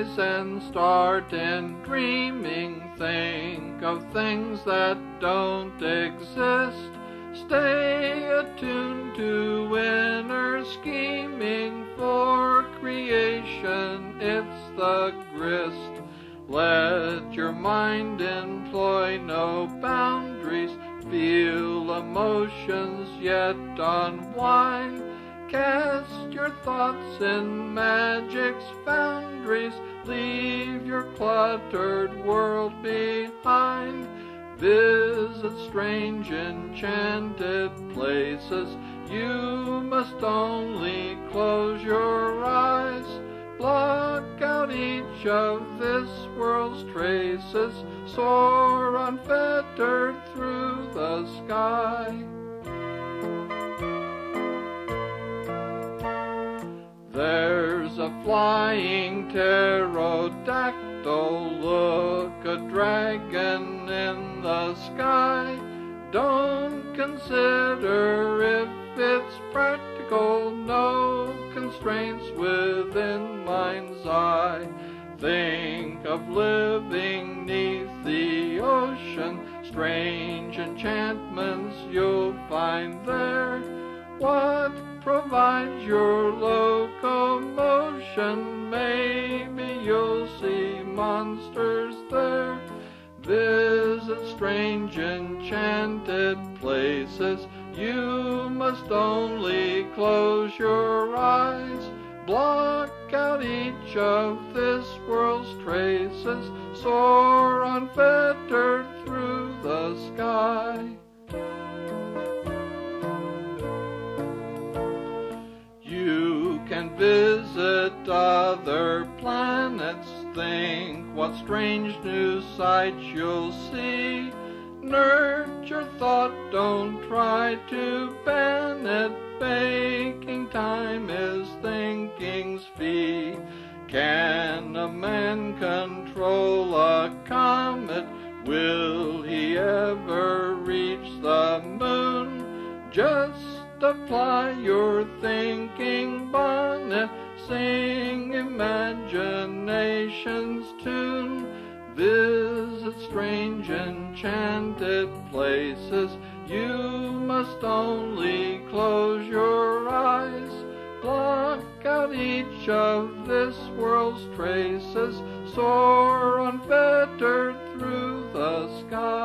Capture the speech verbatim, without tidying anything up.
rise and start in dreaming. Think of things that don't exist. Stay attuned to inner scheming. For creation, it's the grist. Let your mind employ no boundaries. Feel emotions yet unwind. Cast your thoughts in magic's foundries. Leave your cluttered world behind. Visit strange enchanted places. You must only close your eyes. Block out each of this world's traces. Soar unfettered through the sky. There's a flying pterodactyl. Look, a dragon in the sky. Don't consider if it's practical. No constraints within mind's eye. Think of living neath the ocean. Strange enchantments you'll find there. What provides your locomotion? Maybe you'll see monsters there. Visit strange enchanted places. You must only close your eyes. Block out each of this world's traces. Soar unfettered through the sky. You can visit other planets. Think what strange new sights you'll see. Nurture thought, don't try to ban it. Baking time is thinking's fee. Can a man control a comet? Will he ever reach the moon? Just apply your thinking bonnet. Sing imagination's tune. Visit strange enchanted places. You must only close your eyes. Block out each of this world's traces. Soar unfettered through the sky.